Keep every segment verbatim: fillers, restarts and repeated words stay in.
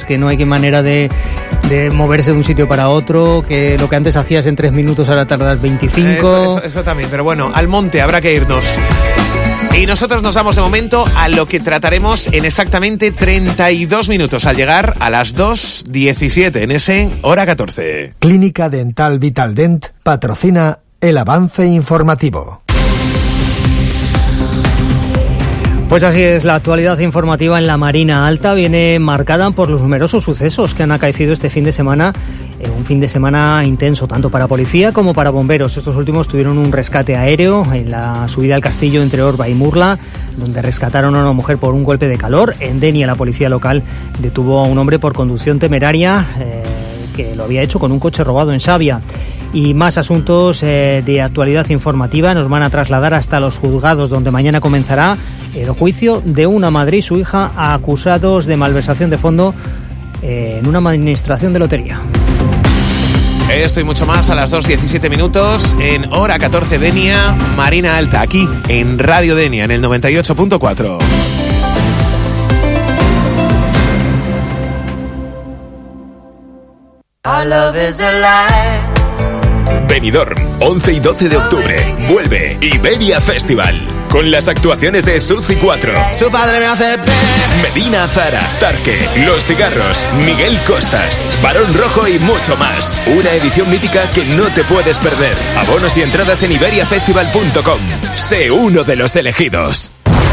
que no hay que manera de, de moverse de un sitio para otro, que lo que antes hacías en tres minutos ahora tardas veinticinco. Eso, eso, eso también, pero bueno, al monte habrá que irnos. Y nosotros nos vamos de momento a lo que trataremos en exactamente treinta y dos minutos, al llegar a las dos diecisiete en ese Hora catorce. Clínica Dental Vitaldent patrocina el avance informativo. Pues así es, la actualidad informativa en la Marina Alta viene marcada por los numerosos sucesos que han acaecido este fin de semana, eh, un fin de semana intenso tanto para policía como para bomberos. Estos últimos tuvieron un rescate aéreo en la subida al castillo entre Orba y Murla, donde rescataron a una mujer por un golpe de calor. En Denia, la policía local detuvo a un hombre por conducción temeraria, eh, que lo había hecho con un coche robado en Xavia. Y más asuntos eh, de actualidad informativa nos van a trasladar hasta los juzgados, donde mañana comenzará el juicio de una madre y su hija acusados de malversación de fondo eh, en una administración de lotería. Esto y mucho más a las dos diecisiete minutos en Hora catorce Denia, Marina Alta, aquí en Radio Denia, en el noventa y ocho punto cuatro. Our love is alive. Benidorm, once y doce de octubre. Vuelve Iberia Festival. Con las actuaciones de Suzy cuatro. Su padre me hace... Medina Zara, Tarque, Los Cigarros, Miguel Costas, Barón Rojo y mucho más. Una edición mítica que no te puedes perder. Abonos y entradas en iberia festival punto com. Sé uno de los elegidos.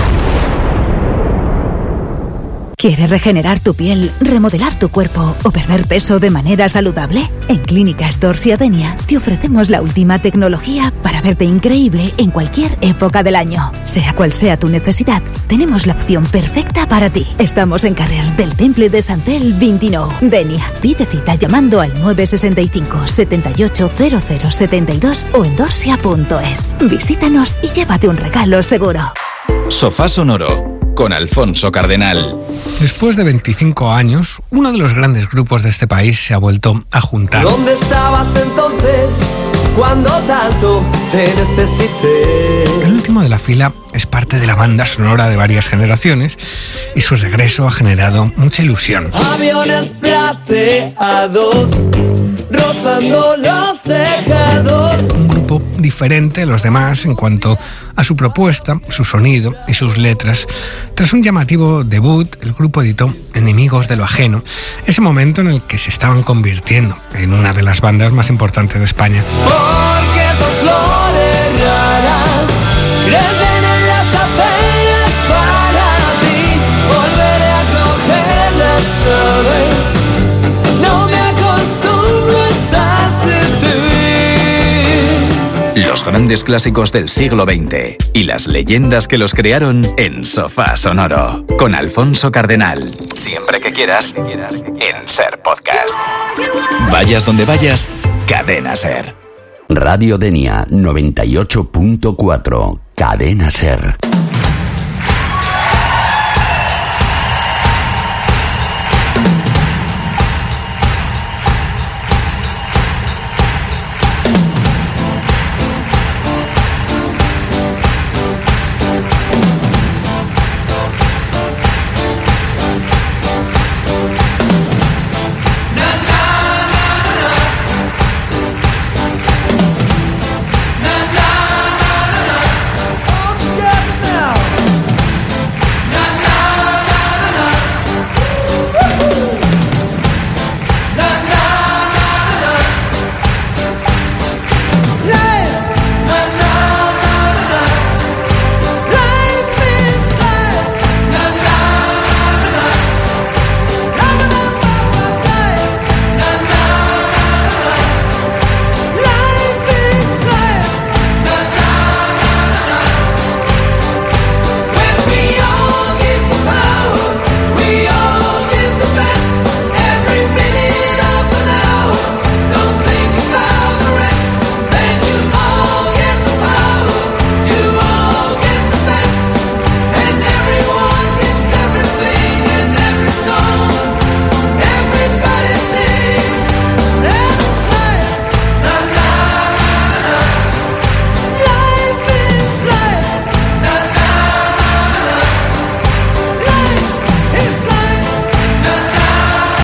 ¿Quieres regenerar tu piel, remodelar tu cuerpo o perder peso de manera saludable? En Clínicas Dorsia Denia te ofrecemos la última tecnología para verte increíble en cualquier época del año. Sea cual sea tu necesidad, tenemos la opción perfecta para ti. Estamos en Carrer del Temple de Santel veintinueve. Denia. Pide cita llamando al nueve sesenta y cinco, setenta y ocho, cero cero setenta y dos o en dorsia punto es. Visítanos y llévate un regalo seguro. Sofá Sonoro con Alfonso Cardenal. Después de veinticinco años, uno de los grandes grupos de este país se ha vuelto a juntar. ¿Dónde estabas entonces cuando tanto te necesité? El último de la fila es parte de la banda sonora de varias generaciones y su regreso ha generado mucha ilusión. Aviones plateados rozando los tejados. Un grupo diferente a los demás en cuanto a su propuesta, su sonido y sus letras. Tras un llamativo debut, el grupo editó Enemigos de lo Ajeno, ese momento en el que se estaban convirtiendo en una de las bandas más importantes de España. Porque tus flores raras crecen en las apenas para ti, volveré a cogerlas todas. No me acostumbro a estar sin ti. Los grandes clásicos del siglo veinte y las leyendas que los crearon en Sofá Sonoro con Alfonso Cardenal. Siempre que quieras, en Ser Podcast. Vayas donde vayas, Cadena Ser. Radio Denia noventa y ocho punto cuatro, Cadena Ser.